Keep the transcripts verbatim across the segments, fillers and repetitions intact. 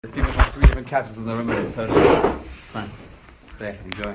There's people from three different capsules in the room, but it's totally it's fine. Stay, enjoy.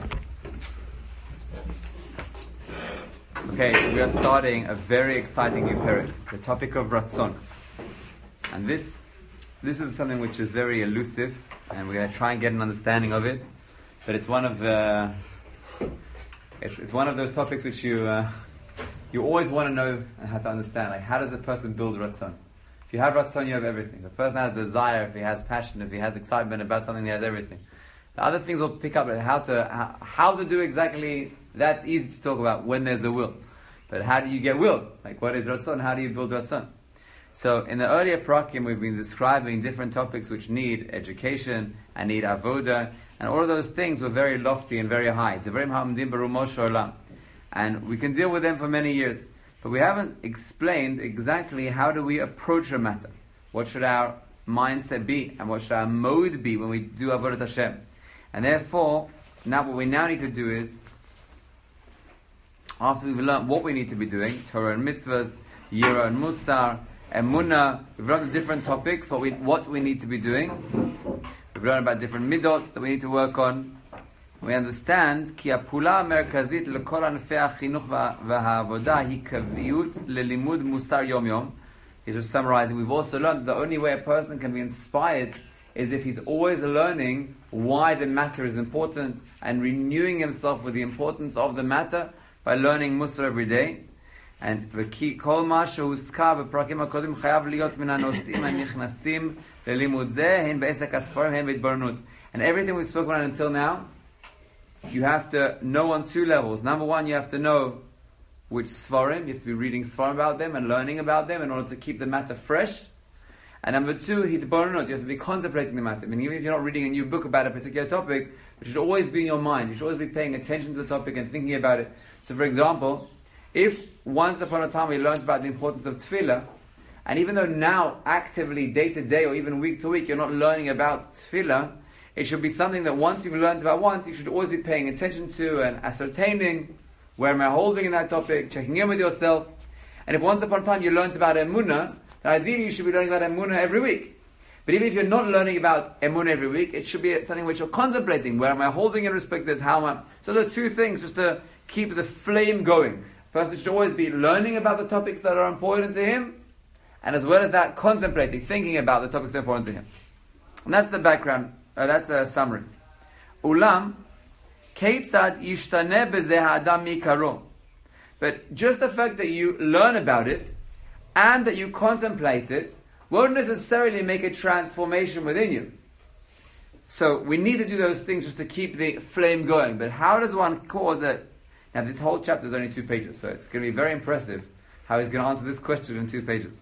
Okay, we are starting a very exciting new period, the topic of Ratzon. And this this is something which is very elusive, and we're going to try and get an understanding of it. But it's one of the it's it's one of those topics which you uh, you always want to know and have to understand. Like, how does a person build Ratzon? If you have Ratzon, you have everything. The person has desire, if he has passion, if he has excitement about something, he has everything. The other things will pick up how to how, how to do exactly. That's easy to talk about when there's a will. But how do you get will? Like, what is Ratzon? How do you build Ratzon? So in the earlier Prakim, we've been describing different topics which need education and need avoda, and all of those things were very lofty and very high. And we can deal with them for many years. But we haven't explained exactly how do we approach a matter. What should our mindset be, and what should our mode be when we do Avodat Hashem? And therefore, now what we now need to do is, after we've learned what we need to be doing, Torah and mitzvahs, Yira and Musar, Emunah, we've learned the different topics, what we, what we need to be doing. We've learned about different midot that we need to work on. We understand כי הפעולה המרכזית לכל ענפי החינוך והעבודה היא קביעות ללימוד מוסר יום יום. He's just summarizing. We've also learned the only way a person can be inspired is if he's always learning why the matter is important and renewing himself with the importance of the matter by learning Musar every day. And וכי כל מה שהוזכר בפרקים הקודמים חייב להיות מן הנושאים הנכנסים ללימוד זה, הן בעסק הספרים, הן בהתבוננות. And everything we've spoken about until now, you have to know on two levels. Number one, you have to know which Svarim, you have to be reading Svarim about them and learning about them in order to keep the matter fresh. And number two, Hitbonut, you have to be contemplating the matter. I mean, even if you're not reading a new book about a particular topic, it should always be in your mind. You should always be paying attention to the topic and thinking about it. So for example, if once upon a time we learned about the importance of tefillah, and even though now actively, day to day or even week to week, you're not learning about tefillah, it should be something that once you've learned about once, you should always be paying attention to and ascertaining where am I holding in that topic, checking in with yourself. And if once upon a time you learned about Emunah, then ideally you should be learning about Emunah every week. But even if you're not learning about Emunah every week, it should be something which you're contemplating. Where am I holding in respect to this? How am I? So there are two things just to keep the flame going. First, should always be learning about the topics that are important to him, and as well as that, contemplating, thinking about the topics that are important to him. And that's the background. Uh, that's a summary. Ulam, keitzad yishtaneh bezeh ha'adam mikaro. But just the fact that you learn about it and that you contemplate it won't necessarily make a transformation within you. So we need to do those things just to keep the flame going. But how does one cause it? Now this whole chapter is only two pages, so it's going to be very impressive how he's going to answer this question in two pages.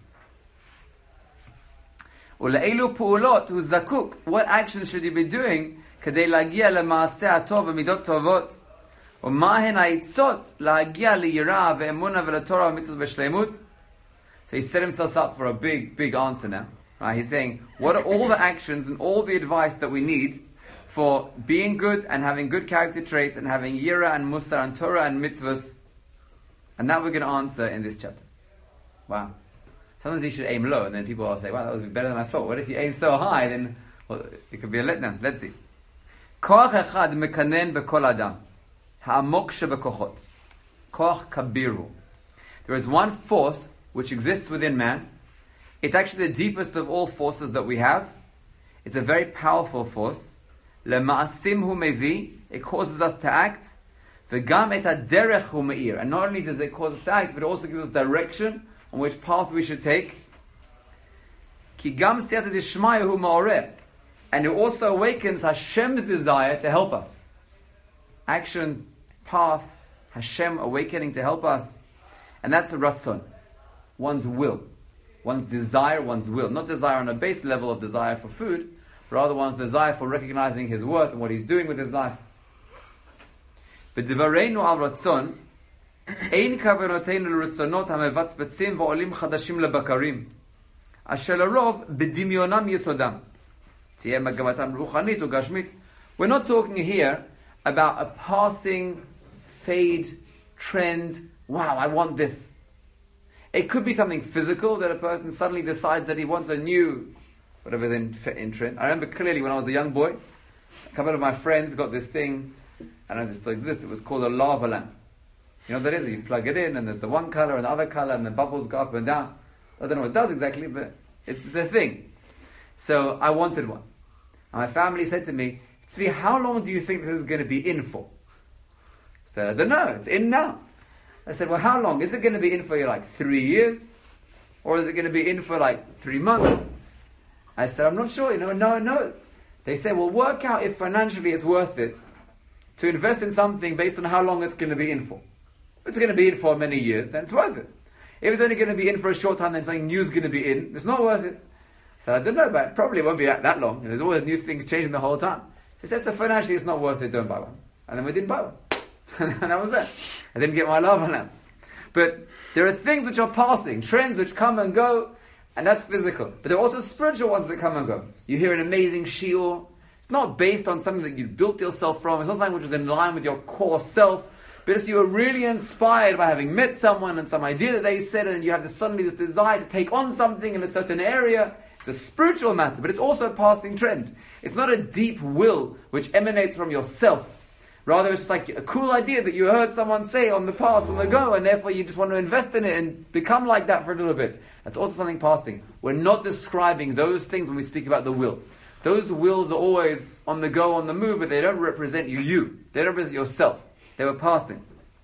ולאילו פעולות הוא זקוק, what actions should he be doing כדי להגיע למעשה הטוב ומידות טובות, ומה הן העצות להגיע ליראה ואמונה ולתורה ומצוות בשלמות. So he set himself up for a big, big answer now. Right? He's saying, what are all the actions and all the advice that we need for being good and having good character traits and having yira and musar and Torah and mitzvahs? And that we're going to answer in this chapter. Wow. Sometimes you should aim low, and then people will say, wow, that was better than I thought. What if you aim so high, then well, it could be a letdown. Let's see. Koach echad mekanen bekol adam. Ha'amok shebekochot. Koach kabiru. There is one force which exists within man. It's actually the deepest of all forces that we have. It's a very powerful force. Lema'asim hu mevi. It causes us to act. V'gam et haderech hu me'ir. And not only does it cause us to act, but it also gives us direction on which path we should take. Ki gam siyata dishmaya hu ma'oreh. And it also awakens Hashem's desire to help us. Actions, path, Hashem awakening to help us. And that's a ratzon. One's will. One's desire, one's will. Not desire on a base level of desire for food, rather one's desire for recognizing his worth and what he's doing with his life. B'divareinu al ratzon, אין כוונותינו לרצונות המבצבצים ועולים חדשים לבקרים, אשר לרוב בדמיונם יסודם. תהיה מגמתם רוחנית או גשמית. We're not talking here about a passing fade trend. Wow, I want this. It could be something physical that a person suddenly decides that he wants a new whatever's in, in trend. I remember clearly when I was a young boy, a couple of my friends got this thing, I don't know if it still exists, it was called a lava lamp. You know what that is? You plug it in and there's the one color and the other color and the bubbles go up and down. I don't know what it does exactly, but it's the thing. So I wanted one. And my family said to me, Tzvi, how long do you think this is going to be in for? I said, I don't know, it's in now. I said, well, how long? Is it going to be in for you like three years? Or is it going to be in for like three months? I said, I'm not sure, you know, no one knows. They said, well, work out if financially it's worth it to invest in something based on how long it's going to be in for. If it's going to be in for many years, then it's worth it. If it's only going to be in for a short time, then something new is going to be in, it's not worth it. So I don't know, but it probably won't be that, that long. There's always new things changing the whole time. They said, so financially it's not worth it, don't buy one. And then we didn't buy one. And that was that. I didn't get my lava lamp. But there are things which are passing, trends which come and go, and that's physical. But there are also spiritual ones that come and go. You hear an amazing shiur. It's not based on something that you built yourself from. It's not something which is in line with your core self. But if you are really inspired by having met someone and some idea that they said, and you have this, suddenly this desire to take on something in a certain area, it's a spiritual matter, but it's also a passing trend. It's not a deep will which emanates from yourself. Rather, it's just like a cool idea that you heard someone say on the pass, on the go, and therefore you just want to invest in it and become like that for a little bit. That's also something passing. We're not describing those things when we speak about the will. Those wills are always on the go, on the move, but they don't represent you, you. They don't represent yourself. They were passing.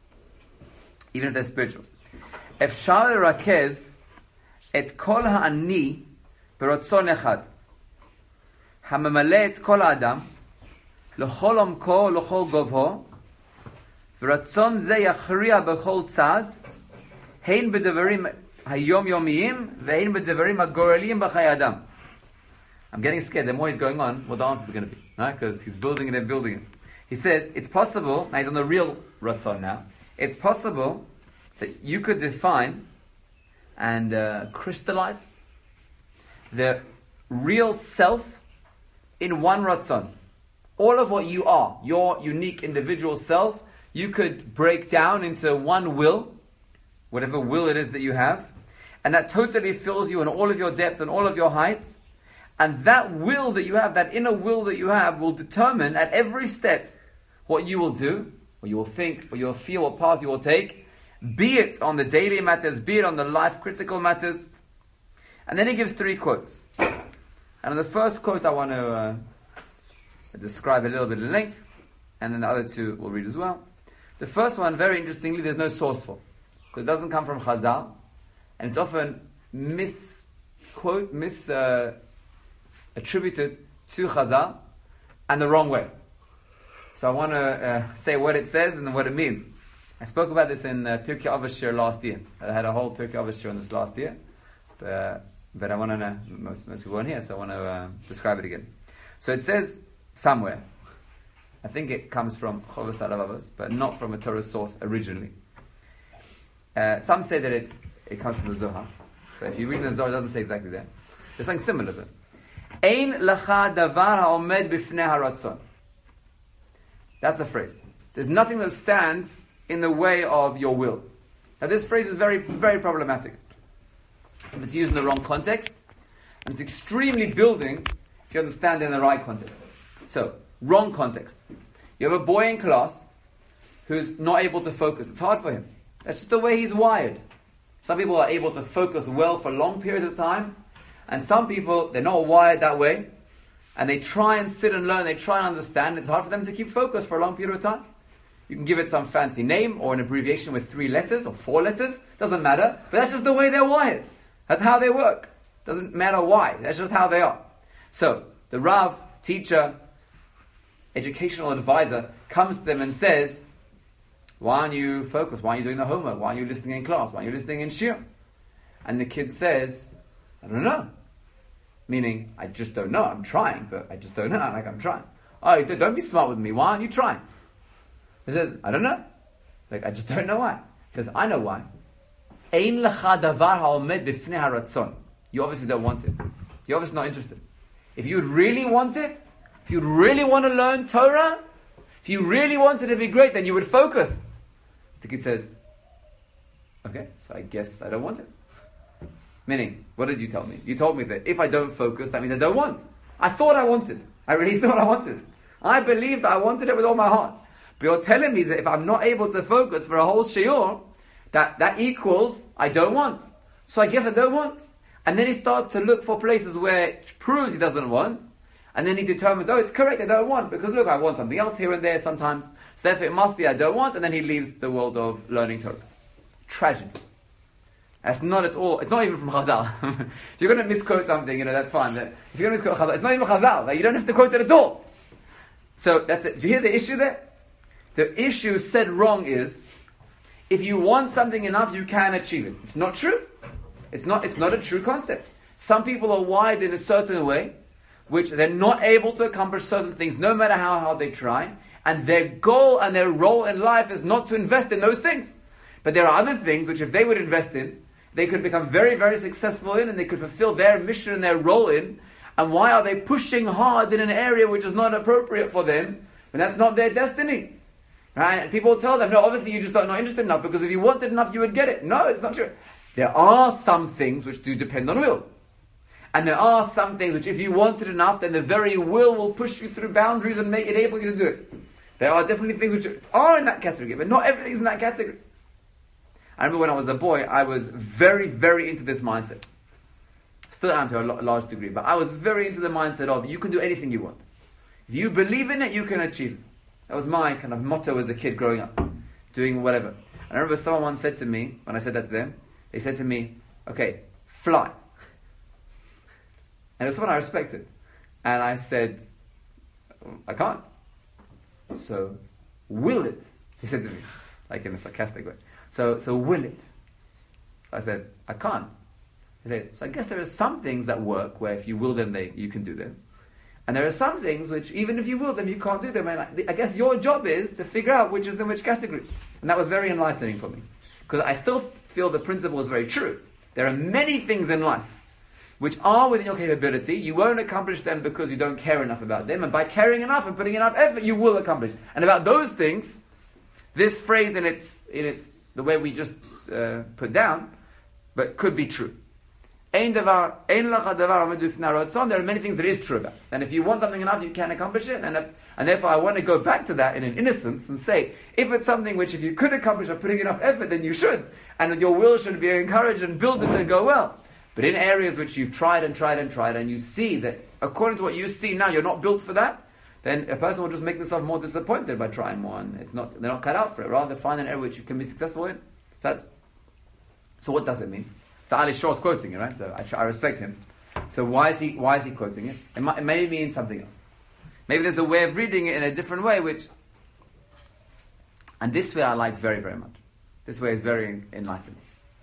Even if they're spiritual. Efshar rakez et kol ha'ani beratzon echad. Hamamale et kol ha'adam l'chol omko l'chol govho v'ratzon ze yachriya b'chol tzad hein b'devarim hayom yomiyim v'hein b'devarim ha'goreliyim b'chay adam. I'm getting scared. The more he's going on, what the answer is going to be. Right? Because he's building it and building it. He says, it's possible, now he's on the real Ratzon now, it's possible that you could define and uh, crystallize the real self in one Ratzon. All of what you are, your unique individual self, you could break down into one will, whatever will it is that you have, and that totally fills you in all of your depth and all of your height. And that will that you have, that inner will that you have, will determine at every step what you will do, what you will think, what you will feel, what path you will take, be it on the daily matters, be it on the life critical matters. And then he gives three quotes. And on the first quote I want to uh, describe a little bit in length, and then the other two we'll read as well. The first one, very interestingly, there's no source for, because it doesn't come from Chazal, and it's often misquote, mis uh, attributed to Chazal, and the wrong way. So I want to uh, say what it says and what it means. I spoke about this in uh, Pirkei Avos Shir last year. I had a whole Pirkei Avos Shir on this last year. But, uh, but I want to know, most, most people weren't here, so I want to uh, describe it again. So it says somewhere, I think it comes from Chovos HaLevavos, but not from a Torah source originally. Uh, some say that it's, it comes from the Zohar. So if you read the Zohar, it doesn't say exactly that. There's something similar to it. Ein lacha davar ha'omed b'fnei haratzon. That's the phrase. There's nothing that stands in the way of your will. Now this phrase is very, very problematic. If it's used in the wrong context, and it's extremely building if you understand it in the right context. So, wrong context. You have a boy in class who's not able to focus. It's hard for him. That's just the way he's wired. Some people are able to focus well for long periods of time, and some people, they're not wired that way, and they try and sit and learn, they try and understand. It's hard for them to keep focus for a long period of time. You can give it some fancy name or an abbreviation with three letters or four letters. Doesn't matter. But that's just the way they're wired. That's how they work. Doesn't matter why. That's just how they are. So, the Rav, teacher, educational advisor, comes to them and says, why aren't you focused? Why aren't you doing the homework? Why aren't you listening in class? Why aren't you listening in shir? And the kid says, I don't know. Meaning, I just don't know. I'm trying, but I just don't know. Like, I'm trying. Oh, don't be smart with me. Why aren't you trying? He says, I don't know. Like, I just don't know why. He says, I know why. Ein lecha davar ha'omed b'fnei haratzon. You obviously don't want it. You're obviously not interested. If you would really want it, if you would really want to learn Torah, if you really wanted to be great, then you would focus. The kid says, okay, so I guess I don't want it. Meaning, what did you tell me? You told me that if I don't focus, that means I don't want. I thought I wanted. I really thought I wanted. I believed that I wanted it with all my heart. But you're telling me that if I'm not able to focus for a whole shiur, that, that equals I don't want. So I guess I don't want. And then he starts to look for places where it proves he doesn't want. And then he determines, oh, it's correct, I don't want. Because look, I want something else here and there sometimes. So therefore it must be I don't want. And then he leaves the world of learning Torah. Tragedy. That's not at all, it's not even from Chazal. If you're going to misquote something, you know, that's fine. If you're going to misquote Chazal, it's not even Chazal. Like, you don't have to quote it at all. So that's it. Do you hear the issue there? The issue said wrong is, if you want something enough, you can achieve it. It's not true. It's not, it's not a true concept. Some people are wired in a certain way, which they're not able to accomplish certain things, no matter how hard they try, and their goal and their role in life is not to invest in those things. But there are other things which if they would invest in, they could become very, very successful in, and they could fulfill their mission and their role in. And why are they pushing hard in an area which is not appropriate for them, when that's not their destiny? Right? And people tell them, no, obviously you just are not interested enough, because if you wanted enough, you would get it. No, it's not true. There are some things which do depend on will. And there are some things which if you wanted enough, then the very will will push you through boundaries and make it able you to do it. There are definitely things which are in that category, but not everything's in that category. I remember when I was a boy, I was very, very into this mindset. Still am to a large degree, but I was very into the mindset of you can do anything you want. If you believe in it, you can achieve it. That was my kind of motto as a kid growing up, doing whatever. And I remember someone once said to me, when I said that to them, they said to me, okay, fly. And it was someone I respected. And I said, I can't. So, will it? He said to me, like in a sarcastic way. So, so will it? I said, I can't. He said, so I guess there are some things that work where if you will them, they, you can do them. And there are some things which, even if you will them, you can't do them. And I, I guess your job is to figure out which is in which category. And that was very enlightening for me. Because I still feel the principle is very true. There are many things in life which are within your capability. You won't accomplish them because you don't care enough about them. And by caring enough and putting enough effort, you will accomplish. And about those things, this phrase in its, in its the way we just uh, put down, but could be true. There are many things that is true about. And if you want something enough, you can accomplish it. And, uh, and therefore I want to go back to that in an innocence and say, if it's something which if you could accomplish by putting enough effort, then you should. And your will should be encouraged and build it and go well. But in areas which you've tried and tried and tried, and you see that according to what you see now, you're not built for that, then a person will just make themselves more disappointed by trying more, and it's not, they're not cut out for it. Rather, find an area which you can be successful in. So that's, so what does it mean? So Ali Shaw's quoting it, right? So I, I respect him. So why is he why is he quoting it? It, might, it may mean something else. Maybe there's a way of reading it in a different way, which, and this way I like very, very much. This way is very enlightening.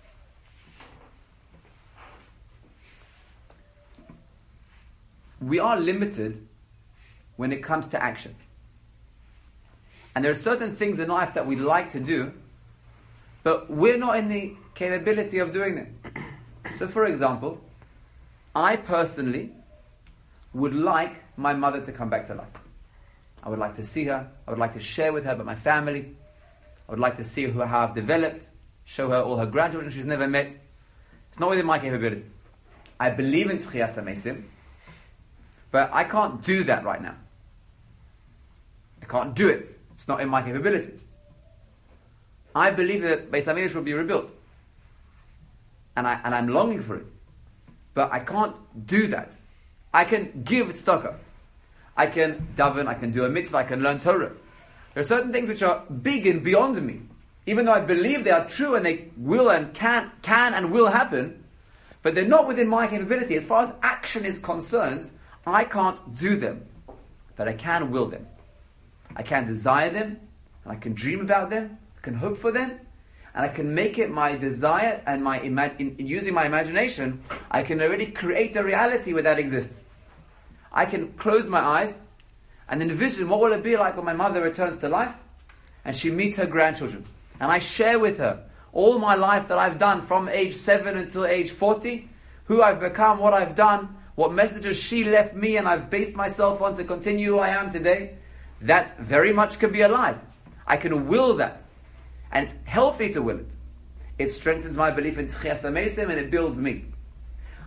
We are limited when it comes to action. And there are certain things in life that we like to do, but we're not in the capability of doing them. So for example, I personally would like my mother to come back to life. I would like to see her. I would like to share with her about my family. I would like to see her how I've developed, show her all her grandchildren she's never met. It's not within my capability. I believe in Tchiyas HaMesim, but I can't do that right now. I can't do it. It's not in my capability. I believe that Beis HaMikdash will be rebuilt. And, I, and I'm longing for it. But I can't do that. I can give tzedakah. I can daven, I can do a mitzvah, I can learn Torah. There are certain things which are big and beyond me. Even though I believe they are true and they will and can, can and will happen, but they're not within my capability. As far as action is concerned, I can't do them. But I can will them. I can desire them, and I can dream about them, I can hope for them, and I can make it my desire and my ima- in, in using my imagination, I can already create a reality where that exists. I can close my eyes and envision what will it be like when my mother returns to life and she meets her grandchildren. And I share with her all my life that I've done from age seven until age forty, who I've become, what I've done, what messages she left me and I've based myself on to continue who I am today. That very much can be alive. I can will that. And it's healthy to will it. It strengthens my belief in Tchiyas HaMesim and it builds me.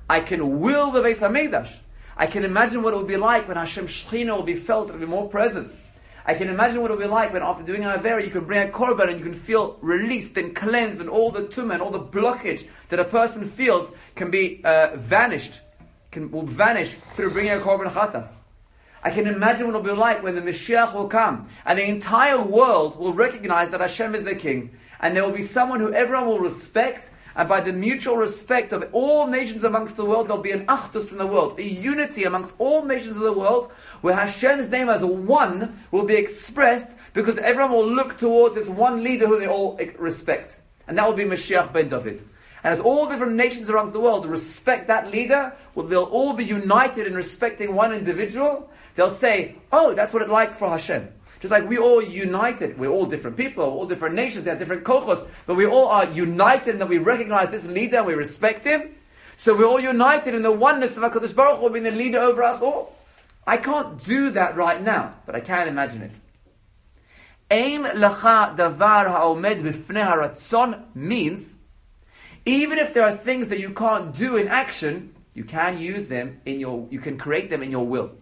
I can will the Beis HaMikdash. I can imagine what it would be like when Hashem Shechina will be felt, it will be more present. I can imagine what it will be like when after doing an Avera, you can bring a Korban and you can feel released and cleansed, and all the tumah and all the blockage that a person feels can be uh, vanished, can will vanish through bringing a Korban Chatas. I can imagine what it will be like when the Mashiach will come and the entire world will recognize that Hashem is the King, and there will be someone who everyone will respect, and by the mutual respect of all nations amongst the world, there will be an achdus in the world, a unity amongst all nations of the world, where Hashem's name as one will be expressed, because everyone will look towards this one leader who they all respect. And that will be Mashiach ben David. And as all different nations around the world respect that leader, well, they'll all be united in respecting one individual. They'll say, oh, that's what it's like for Hashem. Just like we all united, we're all different people, all different nations, they have different kochos, but we all are united in that we recognize this leader and we respect him. So we're all united in the oneness of HaKadosh Baruch Hu being the leader over us all. I can't do that right now, but I can imagine it. Ein lecha davar ha'omed b'fnei haratzon means, even if there are things that you can't do in action, you can use them in your, you can create them in your will.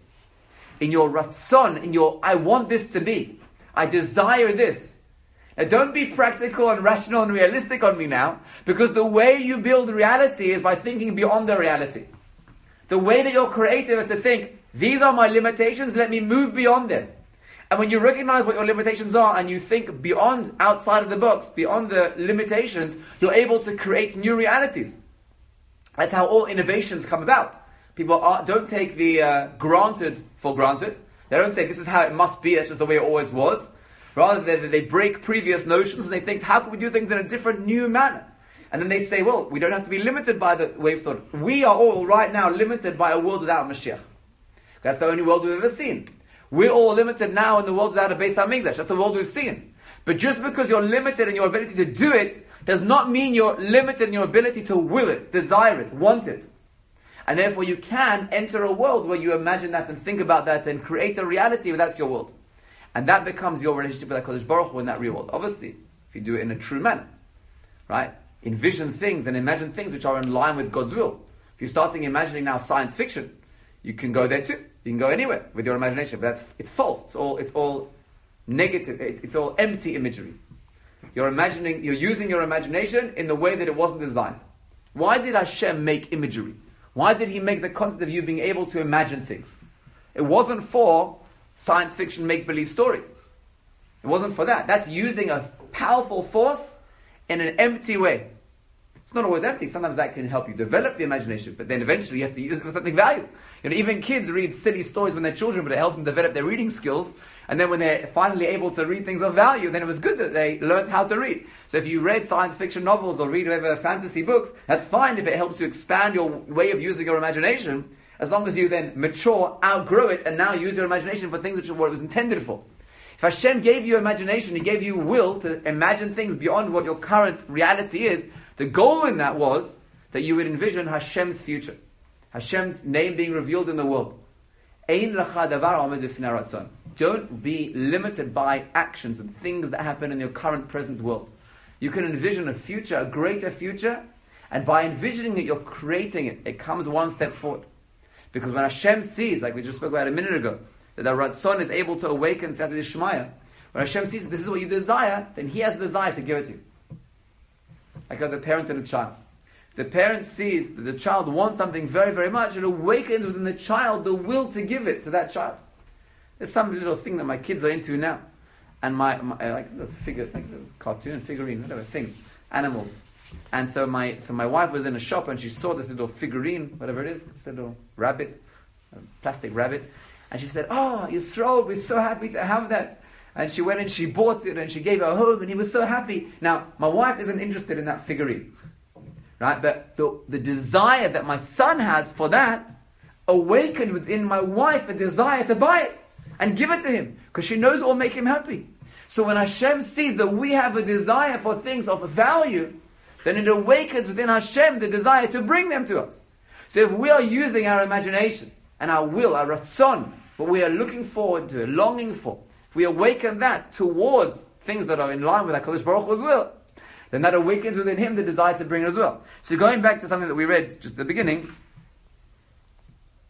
In your ratzon, in your, I want this to be. I desire this. Now don't be practical and rational and realistic on me now, because the way you build reality is by thinking beyond the reality. The way that you're creative is to think, these are my limitations, let me move beyond them. And when you recognize what your limitations are and you think beyond, outside of the box, beyond the limitations, you're able to create new realities. That's how all innovations come about. People are, don't take the uh, granted for granted. They don't say, this is how it must be, that's just the way it always was. Rather, they, they break previous notions and they think, how can we do things in a different, new manner? And then they say, well, we don't have to be limited by the way of thought. We are all right now limited by a world without Mashiach. That's the only world we've ever seen. We're all limited now in the world without a Beis HaMikdash. That's the world we've seen. But just because you're limited in your ability to do it, does not mean you're limited in your ability to will it, desire it, want it. And therefore you can enter a world where you imagine that and think about that and create a reality where that's your world. And that becomes your relationship with HaKadosh Baruch Hu in that real world. Obviously, if you do it in a true manner. Right? Envision things and imagine things which are in line with God's will. If you're starting imagining now science fiction, you can go there too. You can go anywhere with your imagination. But that's it's false. It's all it's all negative. It's, it's all empty imagery. You're imagining, you're using your imagination in the way that it wasn't designed. Why did Hashem make imagery? Why did He make the concept of you being able to imagine things? It wasn't for science fiction make-believe stories. It wasn't for that. That's using a powerful force in an empty way. It's not always empty. Sometimes that can help you develop the imagination, but then eventually you have to use it for something valuable. You know, even kids read silly stories when they're children, but it helps them develop their reading skills. And then when they're finally able to read things of value, then it was good that they learned how to read. So if you read science fiction novels or read whatever fantasy books, that's fine if it helps you expand your way of using your imagination, as long as you then mature, outgrow it, and now use your imagination for things which are what it was intended for. If Hashem gave you imagination, He gave you will to imagine things beyond what your current reality is, the goal in that was that you would envision Hashem's future. Hashem's name being revealed in the world. Don't be limited by actions and things that happen in your current present world. You can envision a future, a greater future, and by envisioning it, you're creating it. It comes one step forward. Because when Hashem sees, like we just spoke about a minute ago, that the Ratzon is able to awaken Siyata D'Shmaya, when Hashem sees that this is what you desire, then He has a desire to give it to you. Like the parent and a child. The parent sees that the child wants something very, very much, it awakens within the child the will to give it to that child. There's some little thing that my kids are into now. And my, my like the figure, like the cartoon, figurine, whatever, things, animals. And so my so my wife was in a shop and she saw this little figurine, whatever it is, this little rabbit, a plastic rabbit. And she said, oh, Yisrael, we're so happy to have that. And she went and she bought it and she gave it home and he was so happy. Now, my wife isn't interested in that figurine. Right? But the, the desire that my son has for that awakened within my wife a desire to buy it and give it to him. Because she knows it will make him happy. So when Hashem sees that we have a desire for things of value, then it awakens within Hashem the desire to bring them to us. So if we are using our imagination and our will, our ratzon, what we are looking forward to, longing for, if we awaken that towards things that are in line with HaKadosh Baruch Hu's will, then that awakens within him the desire to bring it as well. So going back to something that we read just at the beginning,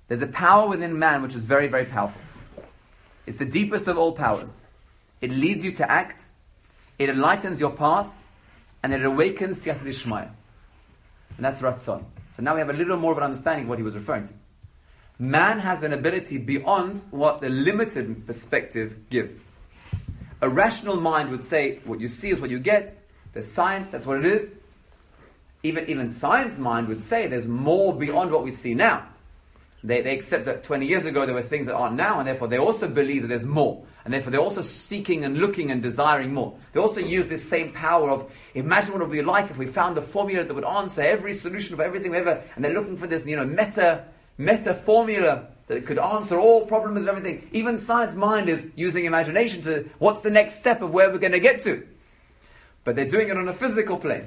There's a power within man which is very, very powerful. It's the deepest of all powers. It leads you to act, it enlightens your path, and it awakens Siyata Dishmaya. And that's Ratzon. So now we have a little more of an understanding of what he was referring to. Man has an ability beyond what the limited perspective gives. A rational mind would say, what you see is what you get. There's science, that's what it is. Even, even science mind would say there's more beyond what we see now. They, they accept that twenty years ago there were things that aren't now, and therefore they also believe that there's more. And therefore they're also seeking and looking and desiring more. They also use this same power of, imagine what it would be like if we found the formula that would answer every solution for everything ever, and they're looking for this, you know, meta, meta formula that could answer all problems and everything. Even science mind is using imagination to, what's the next step of where we're going to get to? But they're doing it on a physical plane.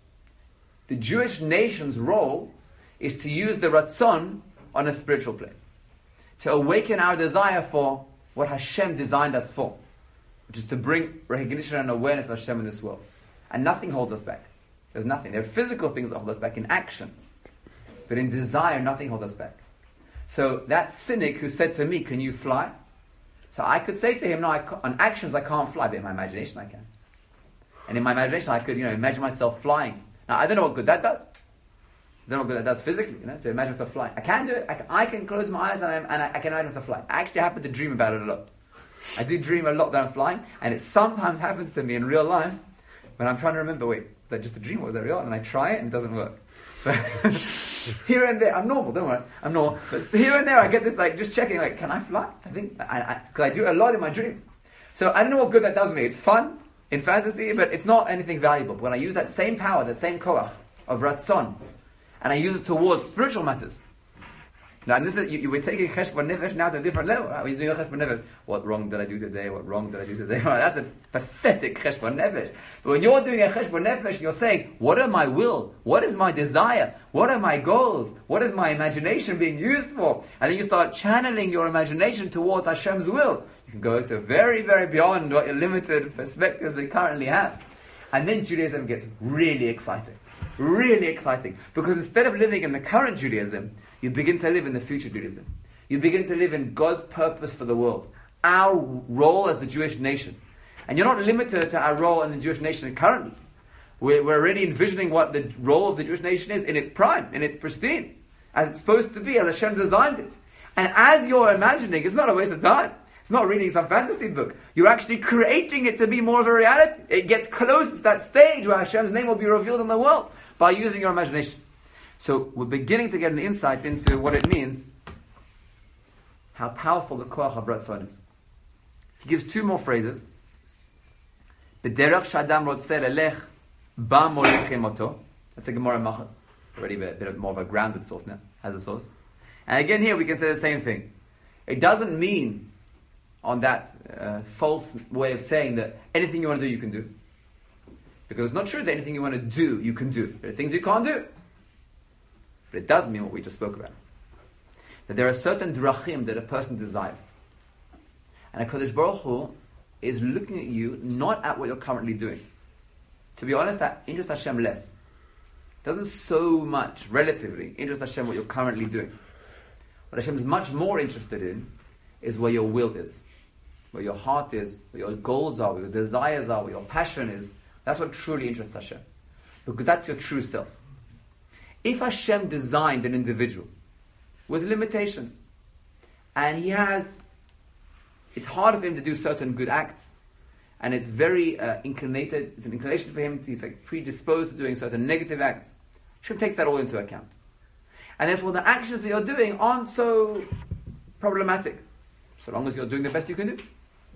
The Jewish nation's role is to use the Ratzon on a spiritual plane. To awaken our desire for what Hashem designed us for, which is to bring recognition and awareness of Hashem in this world. And nothing holds us back. There's nothing. There are physical things that hold us back in action. But in desire, nothing holds us back. So that cynic who said to me, can you fly? So I could say to him, no, I on actions I can't fly, but in my imagination I can. And in my imagination I could, you know, imagine myself flying. Now I don't know what good that does. I don't know what good that does physically, you know, to imagine myself flying. I can do it. I can, I can close my eyes and, I, and I, I can imagine myself flying. I actually happen to dream about it a lot. I do dream a lot that I'm flying, and it sometimes happens to me in real life when I'm trying to remember, wait, is that just a dream or is that real? And I try it and it doesn't work. So here and there, I'm normal, don't worry, I'm normal. But here and there I get this, like, just checking, like, can I fly? I think, I, I, because I do a lot in my dreams. So I don't know what good that does me. It's fun in fantasy, but it's not anything valuable. When I use that same power, that same koach of Ratzon, and I use it towards spiritual matters. Now, and this is, you, you were taking Cheshbon Nefesh now to a different level. Right? When you're doing Cheshbon Nefesh, what wrong did I do today? What wrong did I do today? Right? That's a pathetic Cheshbon Nefesh. But when you're doing a Cheshbon Nefesh, you're saying, what are my will? What is my desire? What are my goals? What is my imagination being used for? And then you start channeling your imagination towards Hashem's will. You can go to very, very beyond what your limited perspectives we currently have. And then Judaism gets really exciting. Really exciting. Because instead of living in the current Judaism, you begin to live in the future Judaism. You begin to live in God's purpose for the world. Our role as the Jewish nation. And you're not limited to our role in the Jewish nation currently. We're, we're already envisioning what the role of the Jewish nation is in its prime, in its pristine. As it's supposed to be, as Hashem designed it. And as you're imagining, it's not a waste of time. It's not reading some fantasy book. You're actually creating it to be more of a reality. It gets close to that stage where Hashem's name will be revealed in the world by using your imagination. So we're beginning to get an insight into what it means, how powerful the koach of Ratzon is. He gives two more phrases. B'derech sh'adam rotzeh lelech ba molechem oto. That's a Gemara Machaz. Already a bit more of a grounded source now. Has a source. And again here we can say the same thing. It doesn't mean on that uh, false way of saying that anything you want to do, you can do. Because it's not true that anything you want to do, you can do. There are things you can't do. But it does mean what we just spoke about. That there are certain drachim that a person desires. And HaKadosh Baruch Hu is looking at you, not at what you're currently doing. To be honest, that interests Hashem less. Doesn't so much, relatively, interest Hashem what you're currently doing. What Hashem is much more interested in is where your will is. Where your heart is, where your goals are, where your desires are, where your passion is. That's what truly interests Hashem. Because that's your true self. If Hashem designed an individual with limitations, and he has, it's hard for him to do certain good acts, and it's very uh, inclinated, it's an inclination for him, he's like predisposed to doing certain negative acts, Hashem takes that all into account. And therefore the actions that you're doing aren't so problematic, so long as you're doing the best you can do.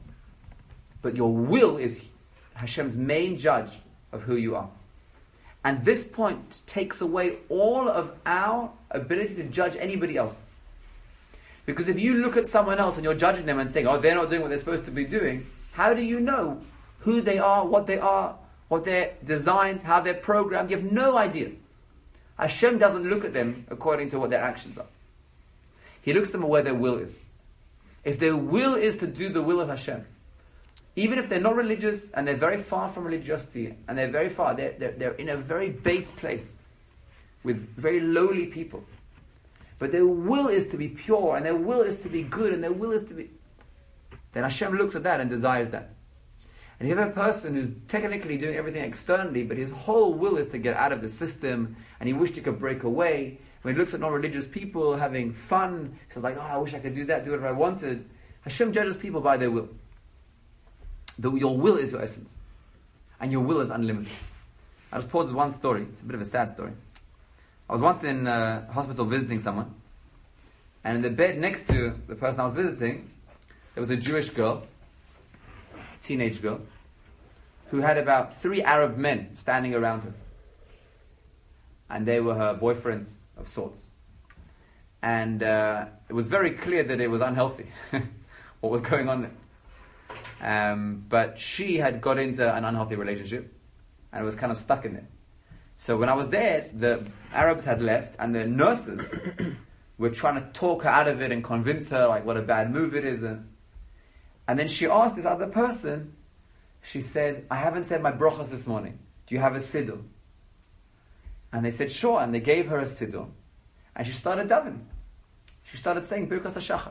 But your will is Hashem's main judge of who you are. And this point takes away all of our ability to judge anybody else. Because if you look at someone else and you're judging them and saying, oh, they're not doing what they're supposed to be doing, how do you know who they are, what they are, what they're designed, how they're programmed? You have no idea. Hashem doesn't look at them according to what their actions are. He looks at them where their will is. If their will is to do the will of Hashem, even if they're not religious and they're very far from religiosity and they're very far, they're, they're, they're in a very base place with very lowly people. but their will is to be pure, and their will is to be good, and their will is to be... Then Hashem looks at that and desires that. And you have a person who's technically doing everything externally, but his whole will is to get out of the system, and he wished he could break away. When he looks at non-religious people having fun, he says like, oh, I wish I could do that, do whatever I wanted. Hashem judges people by their will. The, your will is your essence. And your will is unlimited. I'll just pause with one story. It's a bit of a sad story. I was once in a hospital visiting someone, and in the bed next to the person I was visiting, there was a Jewish girl, teenage girl, who had about three Arab men standing around her. And they were her boyfriends of sorts. And uh, it was very clear that it was unhealthy, what was going on there. Um, but she had got into an unhealthy relationship and was kind of stuck in there. So when I was there, the Arabs had left, and the nurses were trying to talk her out of it and convince her like what a bad move it is. And, and then she asked this other person, she said, I haven't said my brachas this morning. Do you have a siddur? And they said, sure. And they gave her a siddur. And she started davening. She started saying Birkas HaShachar.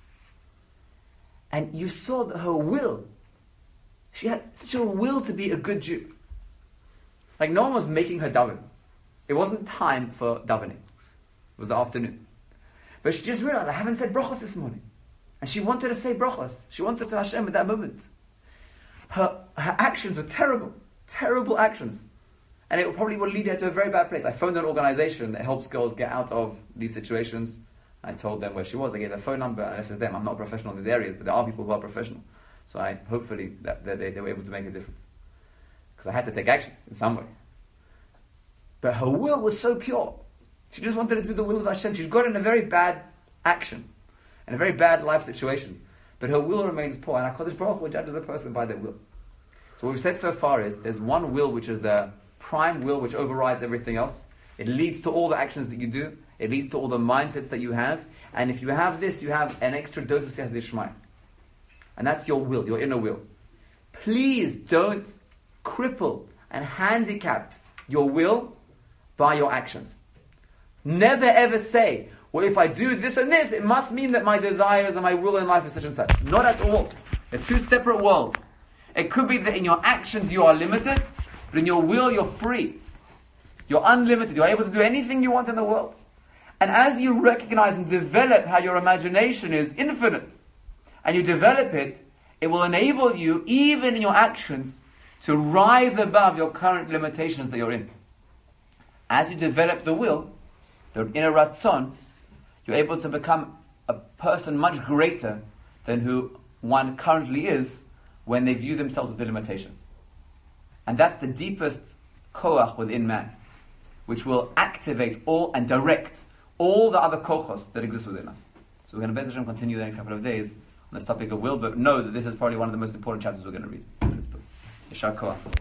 And you saw that her will, she had such a will to be a good Jew. Like no one was making her daven. It wasn't time for davening. It was the afternoon. But she just realized, I haven't said brachos this morning. And she wanted to say brachos. She wanted to Hashem at that moment. Her, her actions were terrible. Terrible actions. And it probably will lead her to a very bad place. I phoned an organization that helps girls get out of these situations. I told them where she was. I gave their phone number, and I said to them, I'm not a professional in these areas, but there are people who are professional. So I hopefully that, that they, they were able to make a difference. Because I had to take action in some way. But her will was so pure. She just wanted to do the will of Hashem. She's got in a very bad action, in a very bad life situation. But her will remains poor, and HaKadosh Baruch Hu judges a person by their will. So what we've said so far is, there's one will which is the prime will which overrides everything else. It leads to all the actions that you do. It leads to all the mindsets that you have. And if you have this, you have an extra dose of Siyata D'Shmaya. And that's your will, your inner will. Please don't cripple and handicap your will by your actions. Never ever say, well, if I do this and this, it must mean that my desires and my will in life is such and such. Not at all. They're two separate worlds. It could be that in your actions you are limited, but in your will you're free. You're unlimited. You're able to do anything you want in the world. And as you recognize and develop how your imagination is infinite, and you develop it, it will enable you, even in your actions, to rise above your current limitations that you're in. As you develop the will, the inner ratzon, you're able to become a person much greater than who one currently is when they view themselves with the limitations. And that's the deepest koach within man, which will activate all and direct all the other kochos that exist within us. So we're going to Be'ez Hashem continue the next couple of days on this topic of will, but know that this is probably one of the most important chapters we're going to read in this book. Yeshar koach.